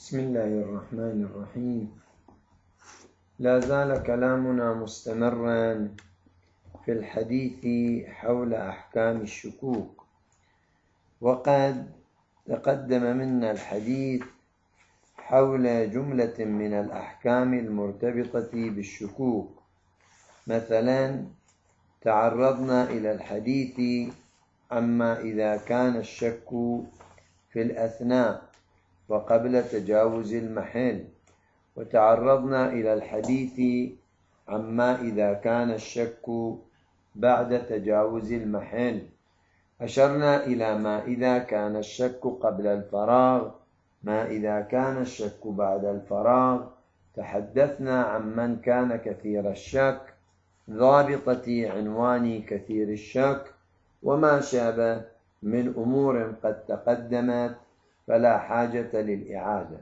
بسم الله الرحمن الرحيم. لا زال كلامنا مستمرا في الحديث حول أحكام الشكوك، وقد تقدم منا الحديث حول جملة من الأحكام المرتبطة بالشكوك. مثلا تعرضنا إلى الحديث عما إذا كان الشك في الأثناء وقبل تجاوز المحل، وتعرضنا إلى الحديث عما إذا كان الشك بعد تجاوز المحل. أشرنا إلى ما إذا كان الشك قبل الفراغ، ما إذا كان الشك بعد الفراغ. تحدثنا عن من كان كثير الشك، ضابطة عنوان كثير الشك، وما شابه من أمور قد تقدمت فلا حاجة للإعادة.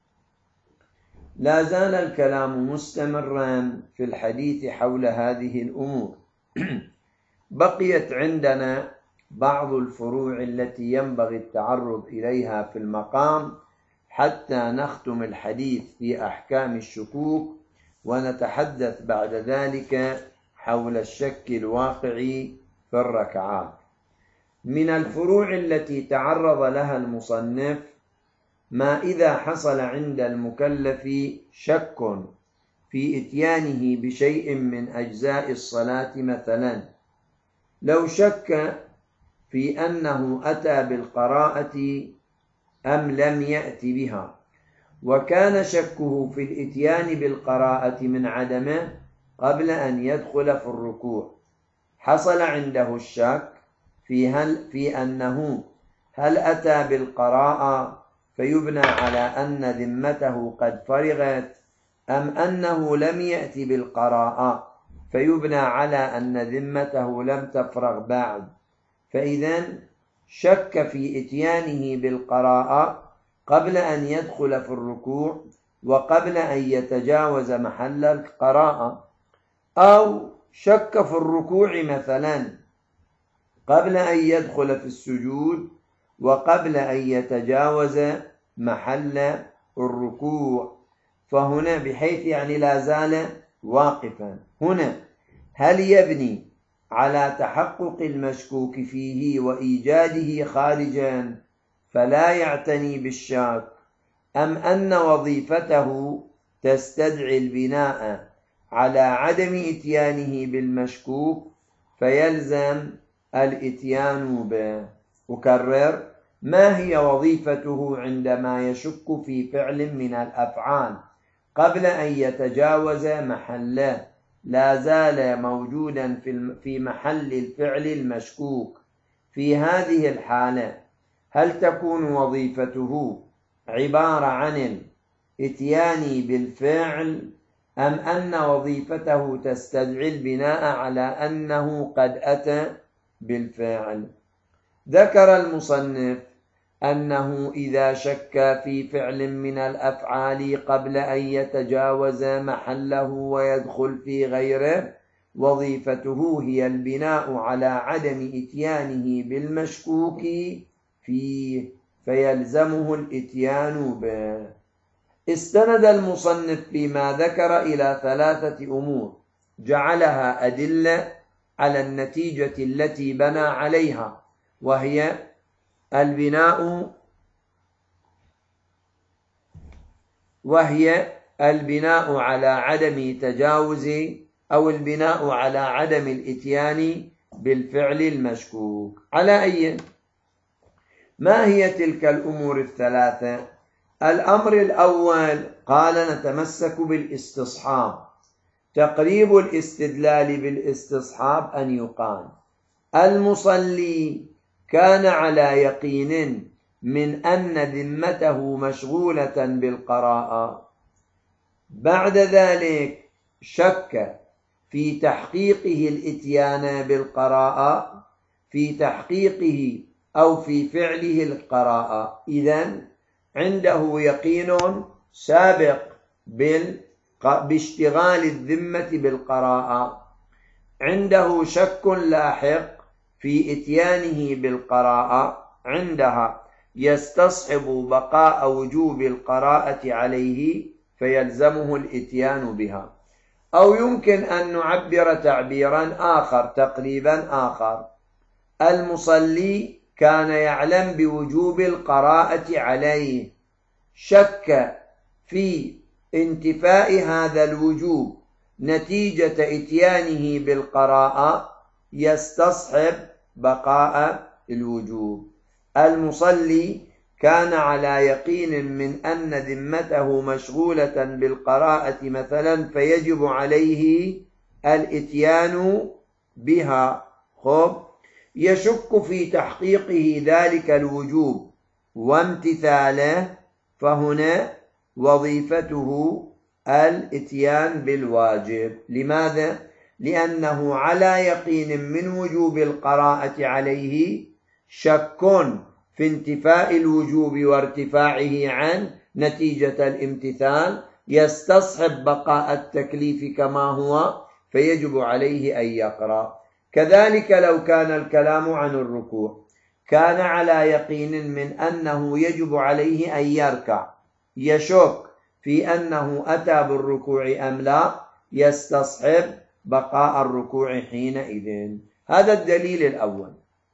لا زال الكلام مستمرا في الحديث حول هذه الأمور. بقيت عندنا بعض الفروع التي ينبغي التعرض إليها في المقام حتى نختم الحديث في أحكام الشكوك، ونتحدث بعد ذلك حول الشك الواقعي في الركعات. من الفروع التي تعرض لها المصنف ما إذا حصل عند المكلف شك في إتيانه بشيء من أجزاء الصلاة. مثلا لو شك في أنه أتى بالقراءة أم لم يأت بها، وكان شكه في الإتيان بالقراءة من عدمه قبل أن يدخل في الركوع، حصل عنده الشك في أنه هل أتى بالقراءة فيبنى على أن ذمته قد فرغت، أم أنه لم يأتي بالقراءة فيبنى على أن ذمته لم تفرغ بعد. فإذا شك في إتيانه بالقراءة قبل أن يدخل في الركوع وقبل أن يتجاوز محل القراءة، أو شك في الركوع مثلا قبل أن يدخل في السجود وقبل أن يتجاوز محل الركوع. فهنا بحيث يعني لا زال واقفا. هنا هل يبني على تحقق المشكوك فيه وإيجاده خارجا فلا يعتني بالشك، أم أن وظيفته تستدعي البناء على عدم إتيانه بالمشكوك فيلزم الإتيان به؟ أكرر: ما هي وظيفته عندما يشك في فعل من الأفعال قبل أن يتجاوز محله؟ لا زال موجودا في محل الفعل المشكوك. في هذه الحالة هل تكون وظيفته عبارة عن الإتيان بالفعل، أم أن وظيفته تستدعي البناء على أنه قد أتى بالفعل؟ ذكر المصنف أنه إذا شك في فعل من الأفعال قبل أن يتجاوز محله ويدخل في غيره، وظيفته هي البناء على عدم إتيانه بالمشكوك فيه فيلزمه الإتيان به. استند المصنف فيما ذكر إلى 3 أمور جعلها أدلة على النتيجة التي بنى عليها، وهي البناء على عدم تجاوز أو البناء على عدم الإتيان بالفعل المشكوك. على أي ما هي تلك الأمور 3؟ الأمر الأول قال نتمسك بالاستصحاب. تقريب الاستدلال بالاستصحاب أن يقال المصلي كان على يقين من أن ذمته مشغولة بالقراءة، بعد ذلك شك في تحقيقه الإتيان بالقراءة، في تحقيقه أو في فعله القراءة. إذن عنده يقين سابق باشتغال الذمة بالقراءة، عنده شك لاحق في إتيانه بالقراءة عندها، يستصحب بقاء وجوب القراءة عليه فيلزمه الإتيان بها. أو يمكن أن نعبر تعبيرا آخر تقريبا آخر: المصلي كان يعلم بوجوب القراءة عليه، شك في انتفاء هذا الوجوب نتيجة إتيانه بالقراءة، يستصحب بقاء الوجوب. المصلي كان على يقين من أن ذمته مشغولة بالقراءة مثلا، فيجب عليه الإتيان بها. يشك في تحقيقه ذلك الوجوب وامتثاله، فهنا وظيفته الإتيان بالواجب. لماذا؟ لأنه على يقين من وجوب القراءة عليه، شك في انتفاء الوجوب وارتفاعه عن نتيجة الامتثال، يستصحب بقاء التكليف كما هو، فيجب عليه أن يقرأ. كذلك لو كان الكلام عن الركوع، كان على يقين من أنه يجب عليه أن يركع، يشك في أنه أتى بالركوع أم لا، يستصحب بقاء الركوع حينئذ. هذا الدليل الأول.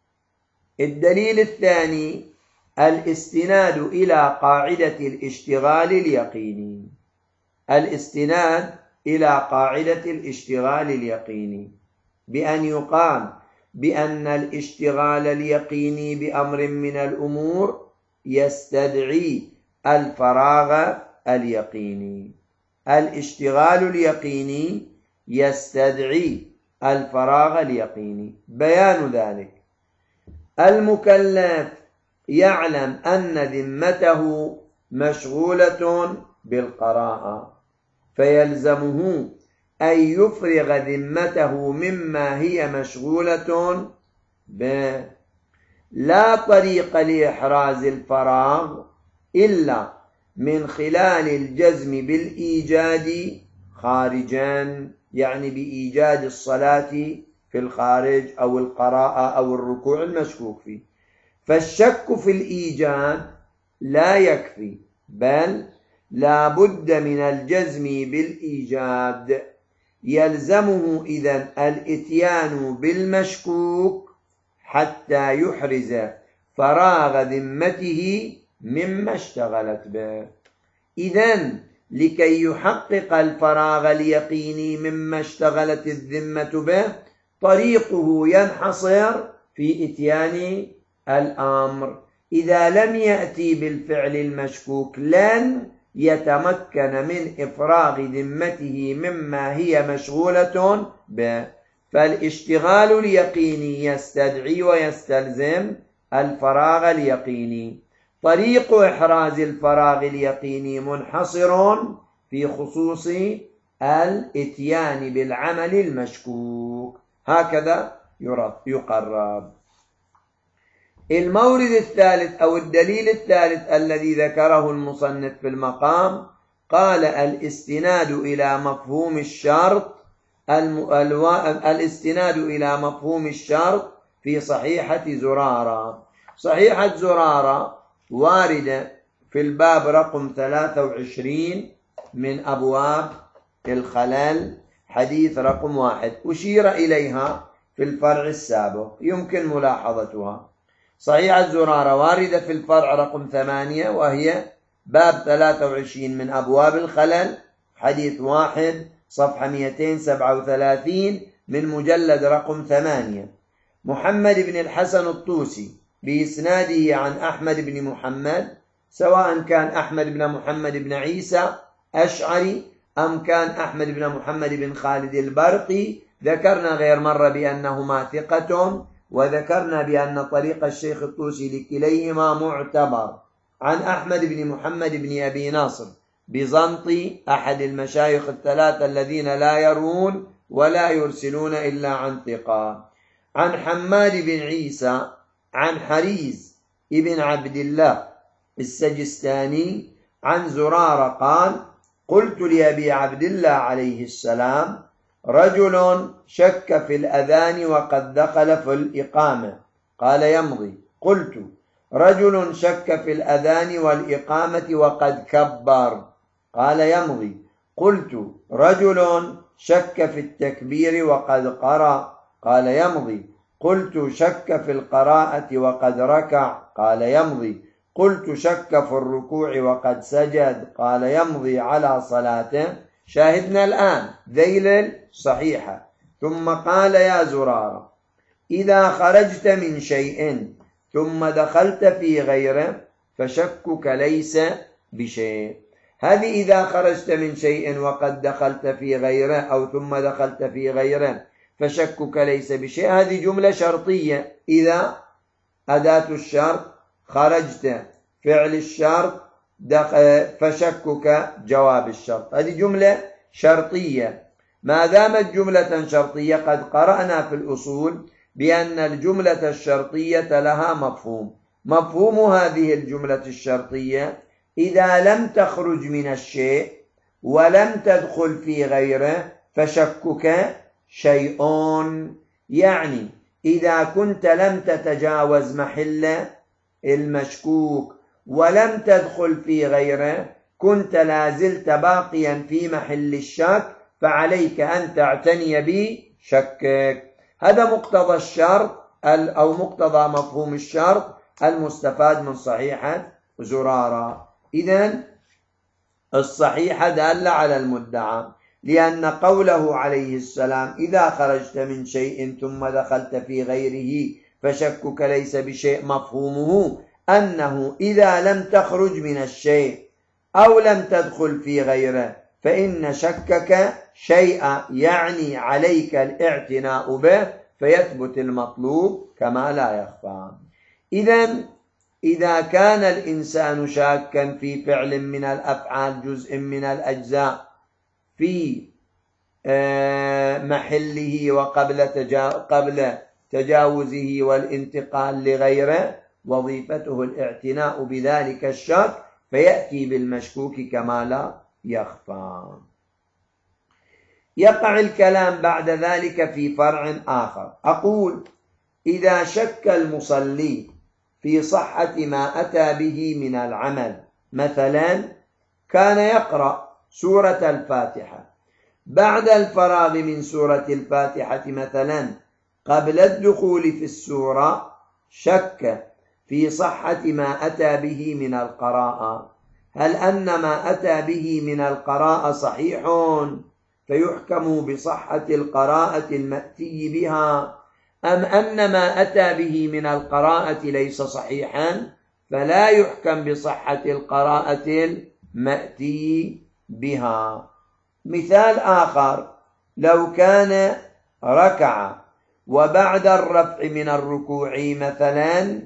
الدليل الثاني: الاستناد إلى قاعدة الاشتغال اليقيني. الاستناد إلى قاعدة الاشتغال اليقيني بأن يقال بأن الاشتغال اليقيني بأمر من الأمور يستدعي الفراغ اليقيني. الاشتغال اليقيني يستدعي الفراغ اليقيني. بيان ذلك: المكلف يعلم أن ذمته مشغولة بالقراءة، فيلزمه أن يفرغ ذمته مما هي مشغولة به. لا طريق لإحراز الفراغ إلا من خلال الجزم بالإيجاد خارجا، يعني بإيجاد الصلاة في الخارج أو القراءة أو الركوع المشكوك فيه. فالشك في الإيجاد لا يكفي، بل لا بد من الجزم بالإيجاد. يلزمه إذن الإتيان بالمشكوك حتى يحرز فراغ ذمته مما اشتغلت به. إذن لكي يحقق الفراغ اليقيني مما اشتغلت الذمة به، طريقه ينحصر في إتيان الأمر. إذا لم يأتي بالفعل المشكوك لن يتمكن من إفراغ ذمته مما هي مشغولة به. فالاشتغال اليقيني يستدعي ويستلزم الفراغ اليقيني. طريق إحراز الفراغ اليقيني منحصر في خصوص الإتيان بالعمل المشكوك. هكذا يقرب. المورد الثالث أو الدليل الثالث الذي ذكره المصنف في المقام، قال الاستناد إلى مفهوم الشرط، الاستناد إلى مفهوم الشرط في صحيحة زرارة. صحيحة زرارة واردة في الباب رقم 23 من أبواب الخلل، حديث رقم 1، أشير إليها في الفرع السابق، يمكن ملاحظتها. صحيحة زرارة واردة في الفرع رقم 8، وهي باب 23 من أبواب الخلل، حديث 1، صفحة 237 من مجلد رقم 8. محمد بن الحسن الطوسي بإسناده عن أحمد بن محمد، سواء كان أحمد بن محمد بن عيسى أشعري أم كان أحمد بن محمد بن خالد البرقي، ذكرنا غير مرة بأنهما ثقة، وذكرنا بأن طريق الشيخ الطوسي لكليهما معتبر. عن أحمد بن محمد بن أبي ناصر بزنطي، أحد المشايخ الثلاثة الذين لا يروون ولا يرسلون إلا عن ثقة. عن حماد بن عيسى عن حريز ابن عبد الله السجستاني عن زرارة قال: قلت لأبي عبد الله عليه السلام: رجل شك في الأذان وقد دخل في الإقامة، قال: يمضي. قلت: رجل شك في الأذان والإقامة وقد كبر قال يمضي. قلت رجل شك في التكبير وقد قرأ قال يمضي. قلت شك في القراءة وقد ركع قال يمضي. قلت شك في الركوع وقد سجد قال يمضي على صلاته. شاهدنا الآن ذيل صحيحة. ثم قال يا زرارة إذا خرجت من شيء ثم دخلت في غيره فشكك ليس بشيء. هذه إذا خرجت من شيء وقد دخلت في غيره أو ثم دخلت في غيره فشكك ليس بشيء، هذه جملة شرطية. إذا أداة الشرط، خرجت فعل الشرط، فشكك جواب الشرط، هذه جملة شرطية. ما دامت جملة شرطية قد قرأنا في الأصول بأن الجملة الشرطية لها مفهوم. مفهوم هذه الجملة الشرطية إذا لم تخرج من الشيء ولم تدخل في غيره فشكك شيء، يعني إذا كنت لم تتجاوز محل المشكوك ولم تدخل في غيره كنت لازلت باقيا في محل الشك، فعليك أن تعتني بشكك. هذا مقتضى الشرط أو مقتضى مفهوم الشرط المستفاد من صحيحة زرارة. إذن الصحيحة دالة على المدعى، لأن قوله عليه السلام إذا خرجت من شيء ثم دخلت في غيره فشكك ليس بشيء، مفهومه أنه إذا لم تخرج من الشيء أو لم تدخل في غيره فإن شكك شيء، يعني عليك الاعتناء به فيثبت المطلوب كما لا يخفى. إذن إذا كان الإنسان شاكا في فعل من الأفعال جزء من الأجزاء في محله وقبل تجاوزه والانتقال لغيره وظيفته الاعتناء بذلك الشك فيأتي بالمشكوك كما لا يخفى. يقع الكلام بعد ذلك في فرع آخر. أقول إذا شك المصلي في صحة ما أتى به من العمل، مثلا كان يقرأ سورة الفاتحة، بعد الفراغ من سورة الفاتحة مثلا قبل الدخول في السورة شك في صحة ما أتى به من القراءة، هل أن ما أتى به من القراءة صحيح فيحكم بصحة القراءة المأتي بها، أم أن ما أتى به من القراءة ليس صحيحا فلا يحكم بصحة القراءة المأتي بها. مثال آخر، لو كان ركع وبعد الرفع من الركوع مثلا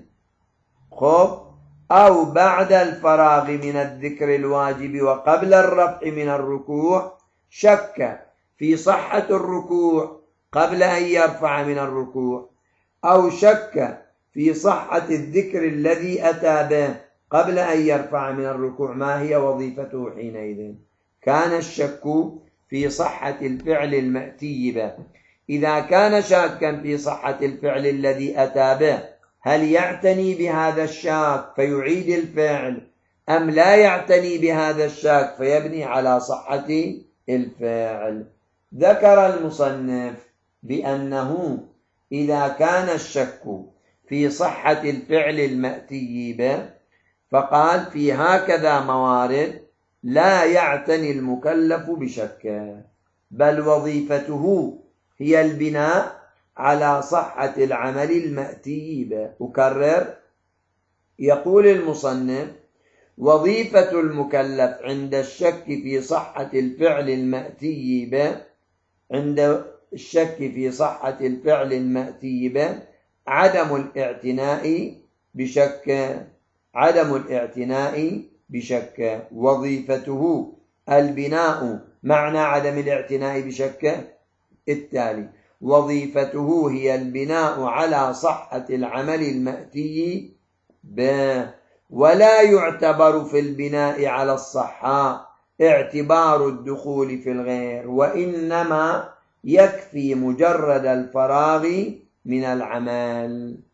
أو بعد الفراغ من الذكر الواجب وقبل الرفع من الركوع شك في صحة الركوع قبل أن يرفع من الركوع، أو شك في صحة الذكر الذي أتى به قبل أن يرفع من الركوع، ما هي وظيفته حينئذ؟ كان الشك في صحة الفعل المأتي به. إذا كان شاكا في صحة الفعل الذي أتى به هل يعتني بهذا الشاك فيعيد الفعل، أم لا يعتني بهذا الشاك فيبني على صحة الفعل؟ ذكر المصنف بأنه إذا كان الشك في صحة الفعل المأتي به فقال في هكذا موارد لا يعتني المكلف بشكه، بل وظيفته هي البناء على صحة العمل المأتي به. أكرر، يقول المصنف وظيفة المكلف عند الشك في صحة الفعل المأتي به، عند الشك في صحة الفعل المأتي به عدم الاعتناء بشك، عدم الاعتناء بشك، وظيفته البناء. معنى عدم الاعتناء بشك التالي: وظيفته هي البناء على صحة العمل المأتي به، ولا يعتبر في البناء على الصحة اعتبار الدخول في الغير، وإنما يكفي مجرد الفراغ من العمل.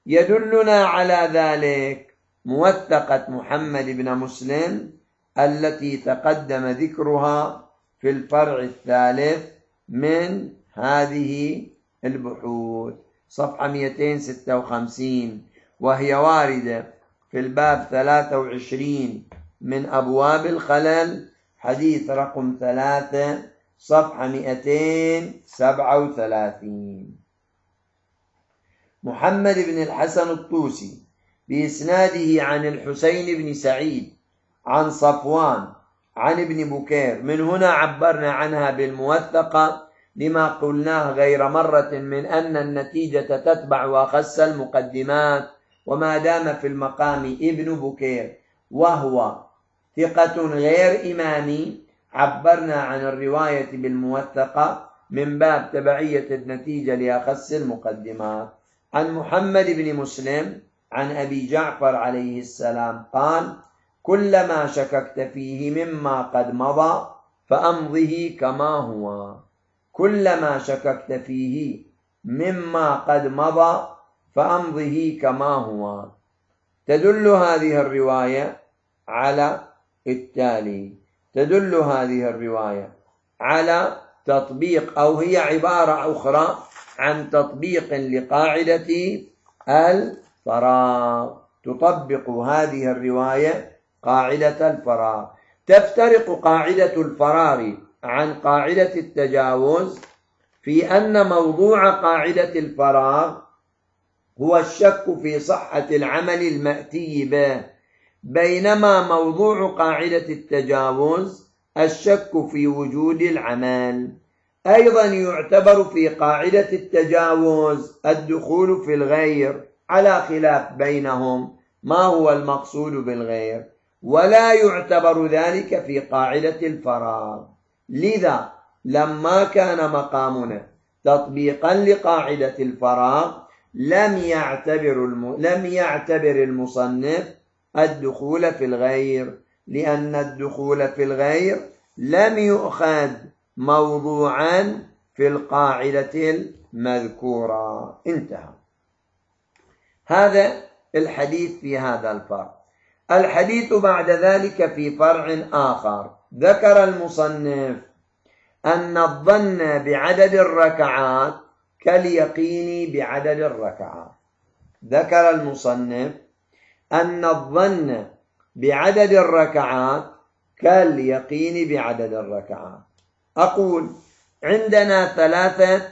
يدلنا على ذلك موثقة محمد بن مسلم التي تقدم ذكرها في الفرع الثالث من هذه البحوث صفحة 256، وهي واردة في الباب 23 من أبواب الخلل، حديث رقم 3 صفحة 237. محمد بن الحسن الطوسي بإسناده عن الحسين بن سعيد عن صفوان عن ابن بكير. من هنا عبرنا عنها بالموثقة لما قلناه غير مرة من أن النتيجة تتبع وأخص المقدمات، وما دام في المقام ابن بكير وهو ثقة غير إمامي عبرنا عن الرواية بالموثقة من باب تبعية النتيجة لأخص المقدمات. عن محمد بن مسلم عن أبي جعفر عليه السلام قال: كلما شككت فيه مما قد مضى فأمضه كما هو. كلما شككت فيه مما قد مضى فأمضه كما هو. تدل هذه الرواية على التالي: تدل هذه الرواية على تطبيق، أو هي عبارة أخرى عن تطبيق لقاعدة الفراغ. تطبق هذه الرواية قاعدة الفراغ. تفترق قاعدة الفراغ عن قاعدة التجاوز في أن موضوع قاعدة الفراغ هو الشك في صحة العمل المأتي به، بينما موضوع قاعدة التجاوز الشك في وجود العمل. أيضا يعتبر في قاعدة التجاوز الدخول في الغير، على خلاف بينهم ما هو المقصود بالغير، ولا يعتبر ذلك في قاعدة الفراغ. لذا لما كان مقامنا تطبيقا لقاعدة الفراغ لم يعتبر المصنف الدخول في الغير، لأن الدخول في الغير لم يؤخذ موضوعا في القاعدة المذكورة. انتهى. هذا الحديث في هذا الفرع. الحديث بعد ذلك في فرع آخر. ذكر المصنف أن الظن بعدد الركعات كاليقين بعدد الركعات. ذكر المصنف أن الظن بعدد الركعات كاليقين بعدد الركعات. أقول عندنا ثلاثة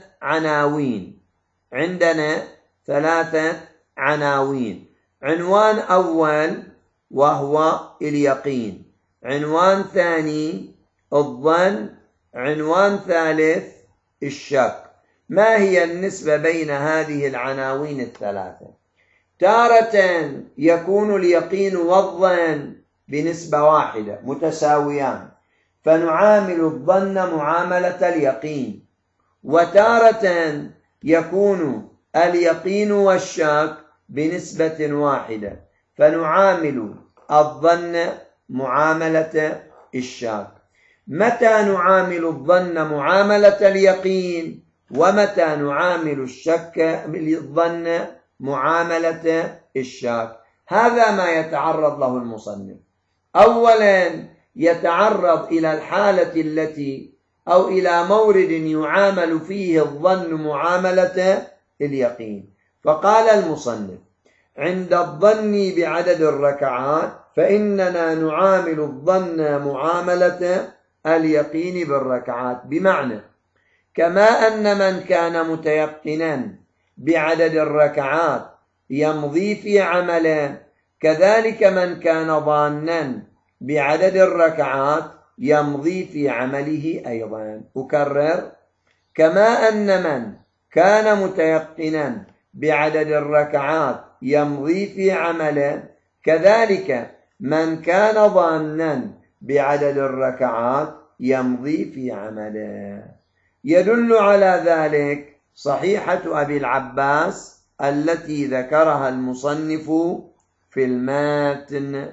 عناوين. عنوان أول وهو اليقين، عنوان ثاني الظن، عنوان ثالث الشك. ما هي النسبة بين هذه العناوين الثلاثة؟ تارة يكون اليقين والظن بنسبة واحدة متساويان، فنعامل الظن معاملة اليقين. وتارة يكون اليقين والشك بنسبة واحدة، فنعامل الظن معاملة الشك. متى نعامل الظن معاملة اليقين، ومتى نعامل الظن معاملة الشك؟ هذا ما يتعرض له المصنف. أولا يتعرض إلى الحالة التي أو إلى مورد يعامل فيه الظن معاملة اليقين. فقال المصنف: عند الظن بعدد الركعات فإننا نعامل الظن معاملة اليقين بالركعات، بمعنى كما أن من كان متيقنا بعدد الركعات يمضي في عمله، كذلك من كان ظانا بعدد الركعات يمضي في عمله أيضا. أكرر: كما أن من كان متيقنا بعدد الركعات يمضي في عمله، كذلك من كان ظانا بعدد الركعات يمضي في عمله. يدل على ذلك صحيحة أبي العباس التي ذكرها المصنف في الماتن.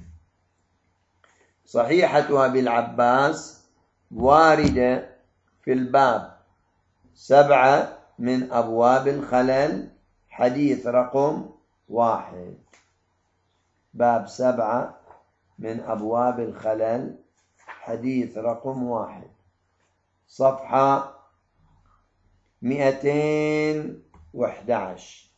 صحيحة أبي العباس واردة في الباب 7 من أبواب الخلل، حديث رقم 1. باب 7 من أبواب الخلل، حديث رقم 1، صفحة 211.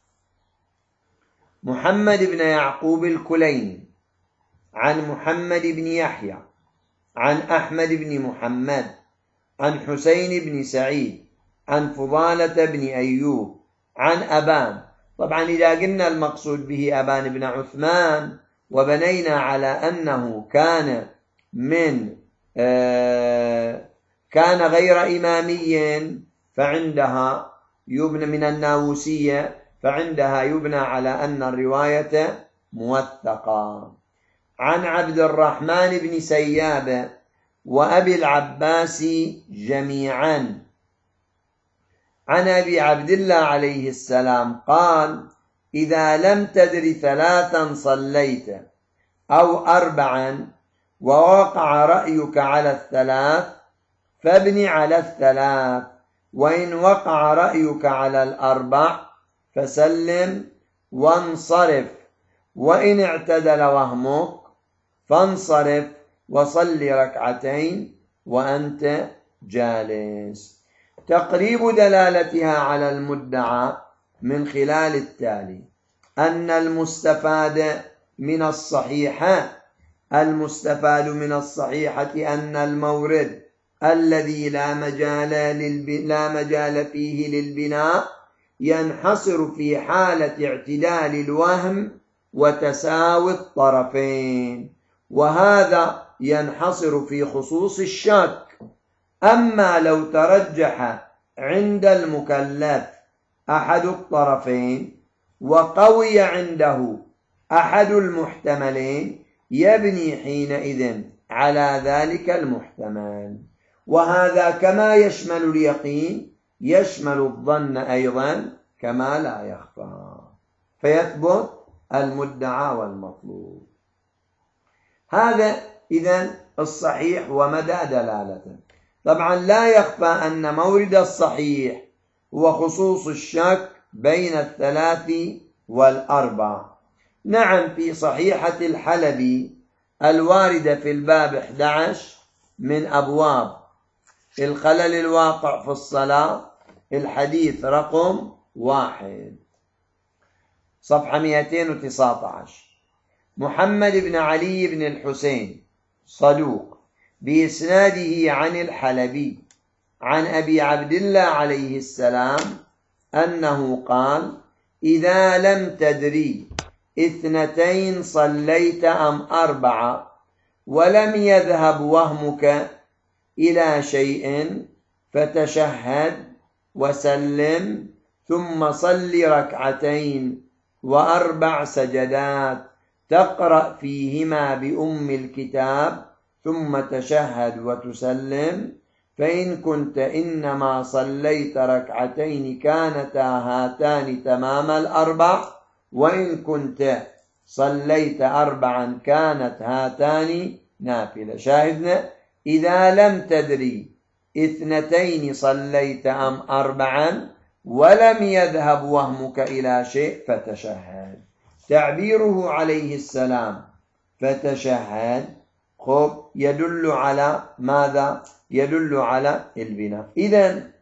محمد بن يعقوب الكليني عن محمد بن يحيى عن أحمد بن محمد عن حسين بن سعيد عن فضالة بن أيوب عن أبان. طبعا إذا قلنا المقصود به أبان بن عثمان وبنينا على أنه كان غير إمامي فعندها يبنى من الناووسية، فعندها يبنى على أن الرواية موثقة. عن عبد الرحمن بن سياب وأبي العباس جميعا عن أبي عبد الله عليه السلام قال: إذا لم تدر 3 صليت أو 4 ووقع رأيك على 3 فابن على 3، وإن وقع رأيك على 4 فسلم وانصرف، وإن اعتدل وهمك فانصرف وصل 2 وأنت جالس. تقريب دلالتها على المدعى من خلال التالي: أن المستفاد من الصحيحة أن المورد الذي لا مجال فيه للبناء ينحصر في حالة اعتدال الوهم وتساوي الطرفين، وهذا ينحصر في خصوص الشك. أما لو ترجح عند المكلف أحد الطرفين وقوي عنده أحد المحتملين يبني حينئذ على ذلك المحتمل، وهذا كما يشمل اليقين يشمل الظن أيضا كما لا يخفى، فيثبت المدعى والمطلوب. هذا إذن الصحيح ومدى دلالته. طبعا لا يخفى أن مورد الصحيح هو خصوص الشك بين 3 و4. نعم، في صحيحة الحلبي الواردة في الباب 11 من أبواب الخلل الواقع في الصلاة، الحديث رقم 1، صفحة 219. محمد بن علي بن الحسين صدوق بإسناده عن الحلبي عن أبي عبد الله عليه السلام أنه قال: إذا لم تدري 2 صليت أم 4 ولم يذهب وهمك إلى شيء فتشهد وسلم، ثم صل 2 و4 سجدات تقرأ فيهما بأم الكتاب، ثم تشهد وتسلم. فإن كنت إنما صليت 2 كانتا هاتان تمام 4، وإن كنت صليت 4 كانت هاتان نافلة. شاهدنا: إذا لم تدري 2 صليت أم 4 ولم يذهب وهمك إلى شيء فتشهد. تعبيره عليه السلام فتشهد يدل على ماذا؟ يدل على البناء. إذن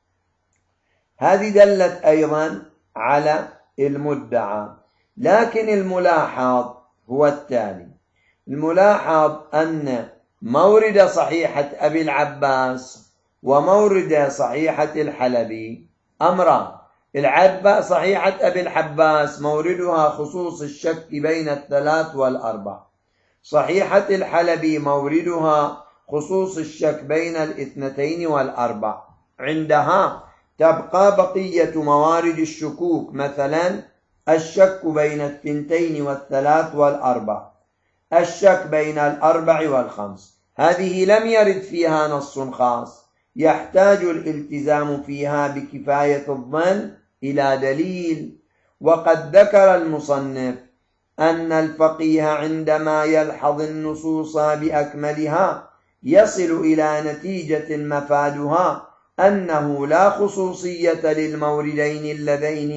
هذه دلت أيضا على المدعى، لكن الملاحظ هو التالي: الملاحظ أن مورد صحيحة أبي العباس ومورد صحيحة الحلبي أمران. صحيحة أبي العباس موردها خصوص الشك بين 3 و4، صحيحة الحلبي موردها خصوص الشك بين 2 و4. عندها تبقى بقية موارد الشكوك، مثلا الشك بين 2 و3 و4، الشك بين 4 و5. هذه لم يرد فيها نص خاص، يحتاج الالتزام فيها بكفاية الظن إلى دليل. وقد ذكر المصنف أن الفقيه عندما يلحظ النصوص بأكملها يصل إلى نتيجة مفادها أنه لا خصوصية للموردين اللذين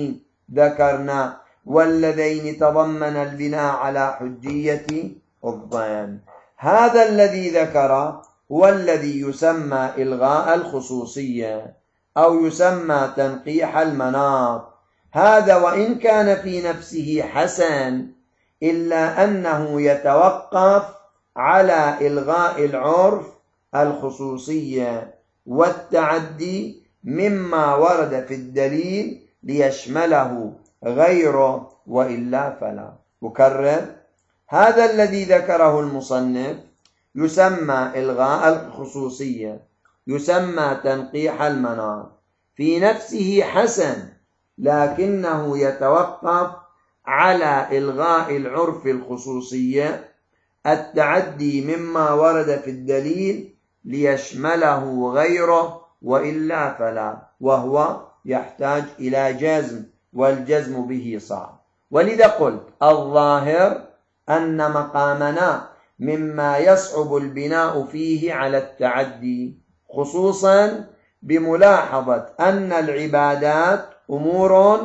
ذكرنا، واللذين تضمن البناء على حجية الظن. هذا الذي ذكر هو الذي يسمى إلغاء الخصوصية أو يسمى تنقيح المناط. هذا وإن كان في نفسه حسن إلا أنه يتوقف على إلغاء العرف الخصوصية والتعدي مما ورد في الدليل ليشمله غيره، وإلا فلا. أكرر، هذا الذي ذكره المصنف يسمى إلغاء الخصوصية، يسمى تنقيح المناط، في نفسه حسن، لكنه يتوقف على إلغاء العرف الخصوصية، التعدي مما ورد في الدليل ليشمله غيره، وإلا فلا، وهو يحتاج إلى جزم، والجزم به صعب. ولذا قلت الظاهر أن مقامنا مما يصعب البناء فيه على التعدي، خصوصا بملاحظة أن العبادات أمور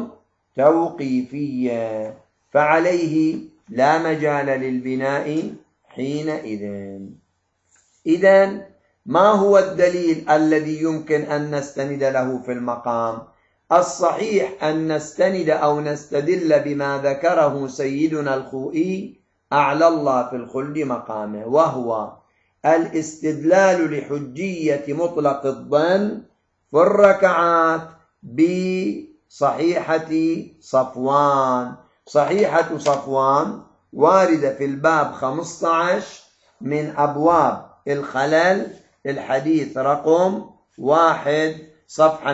توقيفية، فعليه لا مجال للبناء حينئذ. إذن ما هو الدليل الذي يمكن أن نستند له في المقام؟ الصحيح أن نستند أو نستدل بما ذكره سيدنا الخوئي أعلى الله في الخلد مقامه، وهو الاستدلال لحجية مطلق الظن في الركعات بصحيحة صفوان. صحيحة صفوان واردة في الباب 15 من أبواب الخلل، الحديث رقم 1 صفحة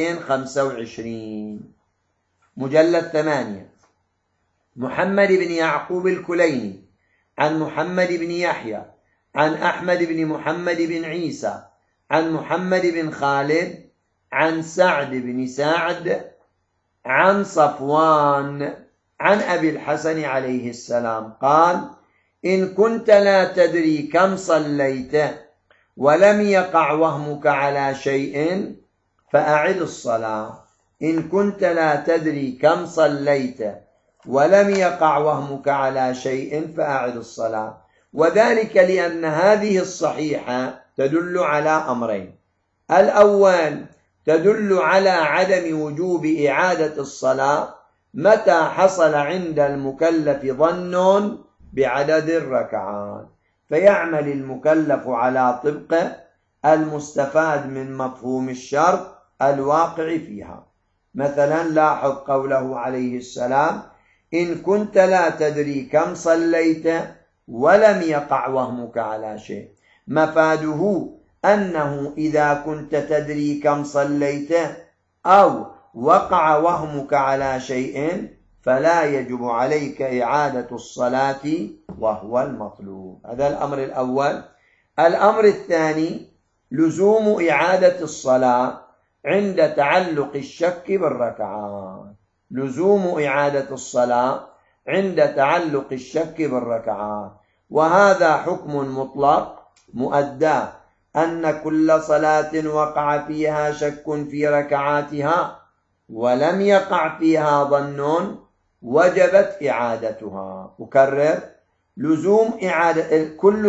225، مجلد 8. محمد بن يعقوب الكليني عن محمد بن يحيى عن أحمد بن محمد بن عيسى عن محمد بن خالد عن سعد بن سعد عن صفوان عن أبي الحسن عليه السلام قال: إن كنت لا تدري كم صليت ولم يقع وهمك على شيء فأعد الصلاة. إن كنت لا تدري كم صليت ولم يقع وهمك على شيء فأعد الصلاة. وذلك لأن هذه الصحيحة تدل على أمرين: الأول تدل على عدم وجوب إعادة الصلاة متى حصل عند المكلف ظن بعدد الركعات، فيعمل المكلف على طبق المستفاد من مفهوم الشرط الواقع فيها. مثلا لاحظ قوله عليه السلام: إن كنت لا تدري كم صليت ولم يقع وهمك على شيء، مفاده أنه إذا كنت تدري كم صليت أو وقع وهمك على شيء فلا يجب عليك إعادة الصلاة وهو المطلوب. هذا الأمر الأول. الأمر الثاني لزوم إعادة الصلاة عند تعلق الشك بالركعات. لزوم إعادة الصلاة عند تعلق الشك بالركعات، وهذا حكم مطلق مؤدى، أن كل صلاة وقع فيها شك في ركعاتها ولم يقع فيها ظن وجبت إعادتها. أكرر: لزوم إعادة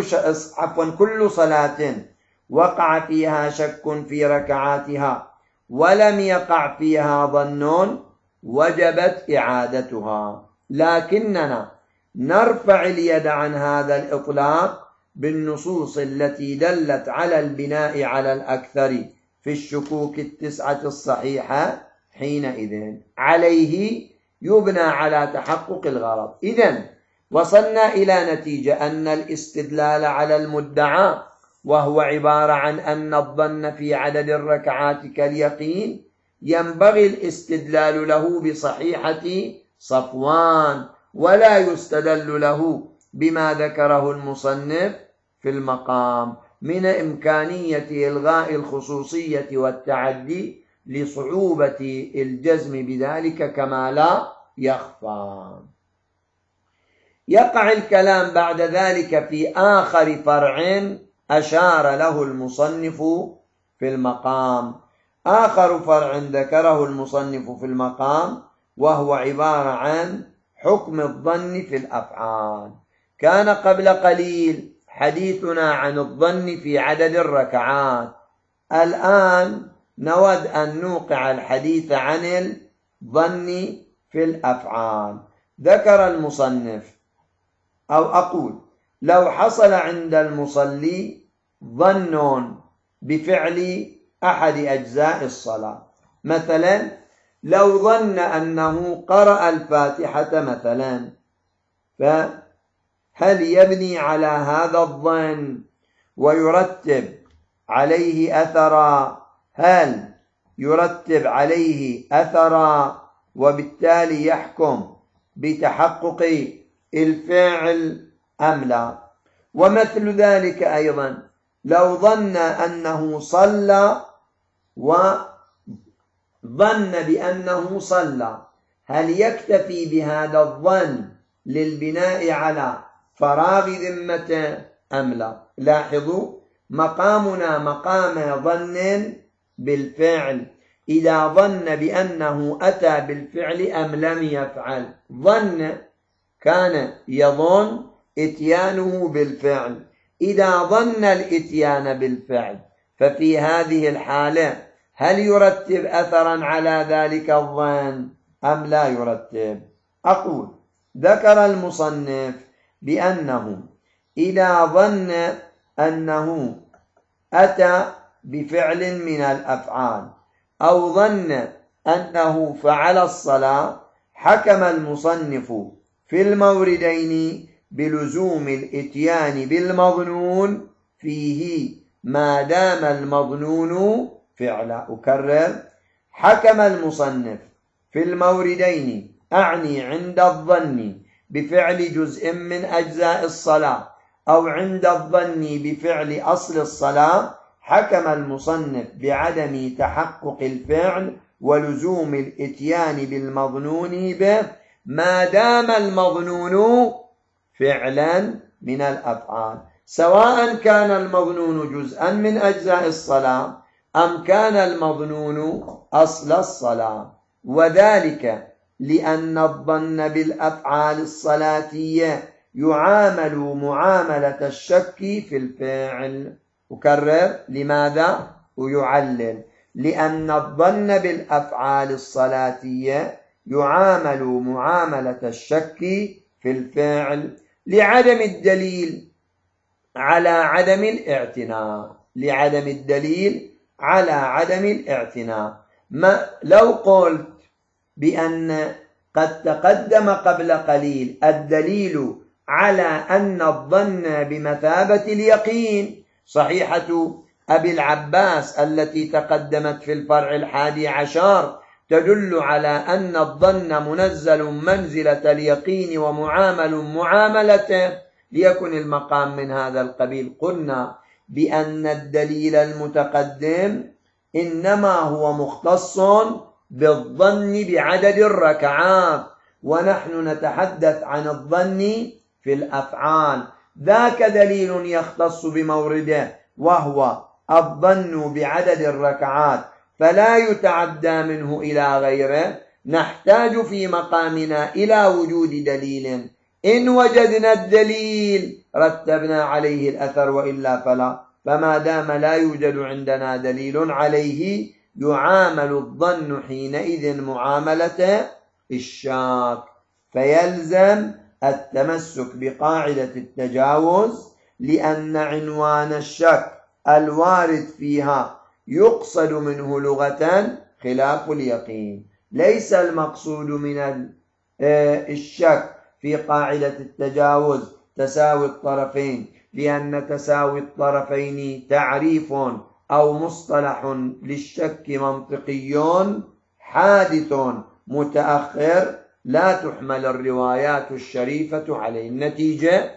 كل صلاة وقع فيها شك في ركعاتها ولم يقع فيها ظن وجبت إعادتها. لكننا نرفع اليد عن هذا الإطلاق بالنصوص التي دلت على البناء على الأكثر في الشكوك 9 الصحيحة، حينئذ عليه يبنى على تحقق الغرض. إذن وصلنا إلى نتيجة أن الاستدلال على المدعى، وهو عبارة عن أن الظن في عدد الركعات كاليقين، ينبغي الاستدلال له بصحيحة صفوان، ولا يستدل له بما ذكره المصنف في المقام من إمكانية إلغاء الخصوصية والتعدي لصعوبة الجزم بذلك كما لا يخفى. يقع الكلام بعد ذلك في آخر فرع أشار له المصنف في المقام. آخر فرع ذكره المصنف في المقام وهو عبارة عن حكم الظن في الأفعال. كان قبل قليل حديثنا عن الظن في عدد الركعات، الآن نود أن نوقع الحديث عن الظن في الأفعال. ذكر المصنف، أو أقول لو حصل عند المصلي ظن بفعل أحد أجزاء الصلاة، مثلا لو ظن أنه قرأ الفاتحة مثلا، فهل يبني على هذا الظن ويرتب عليه أثرا؟ هل يرتب عليه أثرا وبالتالي يحكم بتحقق الفعل أم لا؟ ومثل ذلك أيضا لو ظن أنه صلى وظن بأنه صلى، هل يكتفي بهذا الظن للبناء على فراغ ذمته أم لا؟ لاحظوا مقامنا مقام ظن بالفعل، إذا ظن بأنه أتى بالفعل أم لم يفعل. ظن كان يظن إتيانه بالفعل، إذا ظن الإتيان بالفعل ففي هذه الحالة هل يرتب أثرا على ذلك الظن أم لا يرتب؟ أقول ذكر المصنف بأنه إذا ظن أنه أتى بفعل من الأفعال أو ظن أنه فعل الصلاة، حكم المصنف في الموردين بلزوم الإتيان بالمظنون فيه ما دام المظنون فعلا. أكرر، حكم المصنف في الموردين، أعني عند الظن بفعل جزء من أجزاء الصلاة أو عند الظن بفعل أصل الصلاة، حكم المصنف بعدم تحقق الفعل ولزوم الإتيان بالمظنون به ما دام المظنون فعلا من الأفعال، سواء كان المظنون جزءا من أجزاء الصلاة أم كان المظنون أصل الصلاة. وذلك لأن الظن بالأفعال الصلاتية يعامل معاملة الشك في الفعل. أكرر، لماذا؟ ويعلل. لأن الظن بالأفعال الصلاتية يعامل معاملة الشك في الفعل لعدم الدليل على عدم الاعتناء، لعدم الدليل على عدم الاعتناء. لو قلت بأن قد تقدم قبل قليل الدليل على أن الظن بمثابة اليقين، صحيحة أبي العباس التي تقدمت في الفرع 11 تدل على أن الظن منزل منزلة اليقين ومعامل معاملته، ليكن المقام من هذا القبيل. قلنا بأن الدليل المتقدم إنما هو مختص بالظن بعدد الركعات، ونحن نتحدث عن الظن في الأفعال. ذاك دليل يختص بمورده وهو الظن بعدد الركعات، فلا يتعدى منه إلى غيره. نحتاج في مقامنا إلى وجود دليل، إن وجدنا الدليل رتبنا عليه الأثر وإلا فلا. فما دام لا يوجد عندنا دليل عليه يعامل الظن حينئذ معاملة الشاك، فيلزم التمسك بقاعدة التجاوز، لأن عنوان الشك الوارد فيها يقصد منه لغة خلاف اليقين. ليس المقصود من الشك في قاعدة التجاوز تساوي الطرفين، لأن تساوي الطرفين تعريف أو مصطلح للشك منطقي حادث متأخر لا تحمل الروايات الشريفة عليه. النتيجة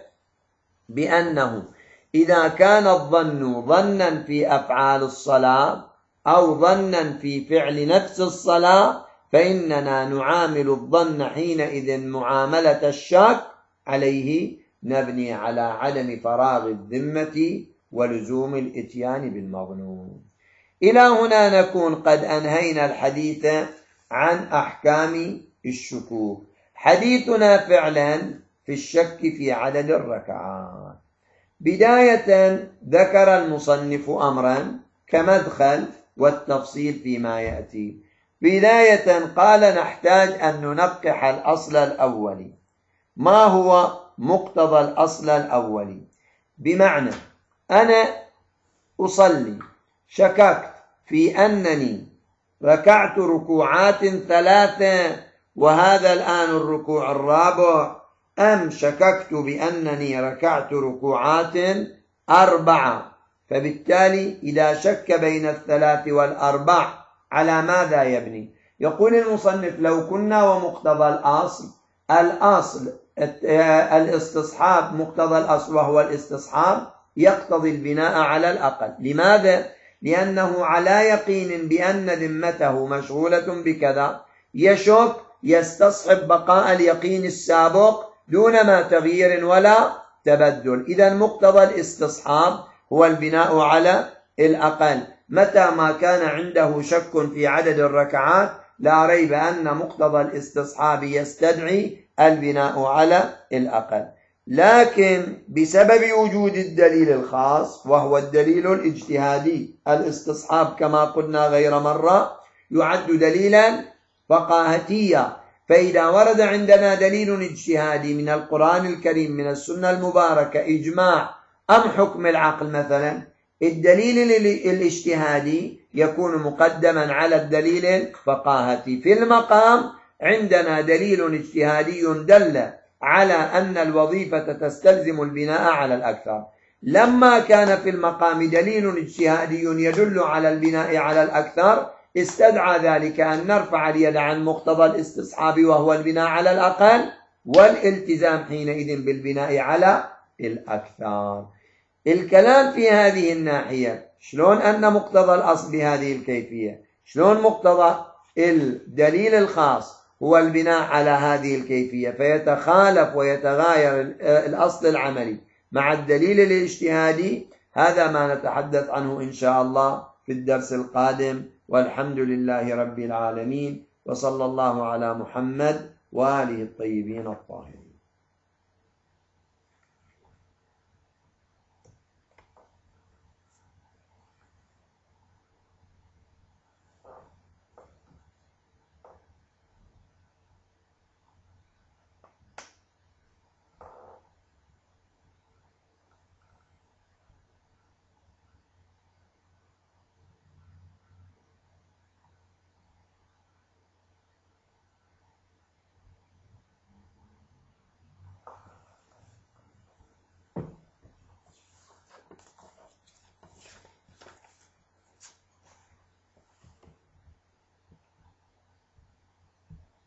بأنه إذا كان الظن ظنا في أفعال الصلاة أو ظنا في فعل نفس الصلاة، فإننا نعامل الظن حينئذ معاملة الشك عليه، نبني على عدم فراغ الذمة ولزوم الإتيان بالمظنون. إلى هنا نكون قد أنهينا الحديث عن أحكام الشكوك. حديثنا فعلا في الشك في عدد الركعات. بداية ذكر المصنف أمرا كمدخل والتفصيل فيما يأتي. بداية قال نحتاج أن ننقح الأصل الأولي. ما هو مقتضى الأصل الأولي؟ بمعنى أنا أصلي، شككت في أنني ركعت ركوعات 3 وهذا الآن الركوع الرابع، أم شككت بأنني ركعت ركوعات 4. فبالتالي إذا شك بين 3 و4 على ماذا يبني؟ يقول المصنف لو كنا ومقتضى الأصل الاستصحاب، مقتضى الأصل وهو الاستصحاب يقتضي البناء على الأقل. لماذا؟ لأنه على يقين بأن ذمته مشغولة بكذا، يشك يستصحب بقاء اليقين السابق دون ما تغيير ولا تبدل. إذا مقتضى الاستصحاب هو البناء على الأقل. متى ما كان عنده شك في عدد الركعات لا ريب أن مقتضى الاستصحاب يستدعي البناء على الأقل. لكن بسبب وجود الدليل الخاص وهو الدليل الاجتهادي، الاستصحاب كما قلنا غير مرة يعد دليلا فقاهتيا، فإذا ورد عندنا دليل اجتهادي من القرآن الكريم من السنة المباركة إجماع أم حكم العقل مثلا، الدليل الاجتهادي يكون مقدما على الدليل الفقاهتي. في المقام عندنا دليل اجتهادي دل على أن الوظيفة تستلزم البناء على الأكثر. لما كان في المقام دليل اجتهادي يدل على البناء على الأكثر استدعى ذلك أن نرفع اليد عن مقتضى الاستصحاب وهو البناء على الأقل، والالتزام حينئذ بالبناء على الأكثر. الكلام في هذه الناحية شلون أن مقتضى الأصل بهذه الكيفية، شلون مقتضى الدليل الخاص هو البناء على هذه الكيفية، فيتخالف ويتغاير الأصل العملي مع الدليل الاجتهادي. هذا ما نتحدث عنه إن شاء الله في الدرس القادم، والحمد لله رب العالمين، وصلى الله على محمد وآله الطيبين الطاهرين.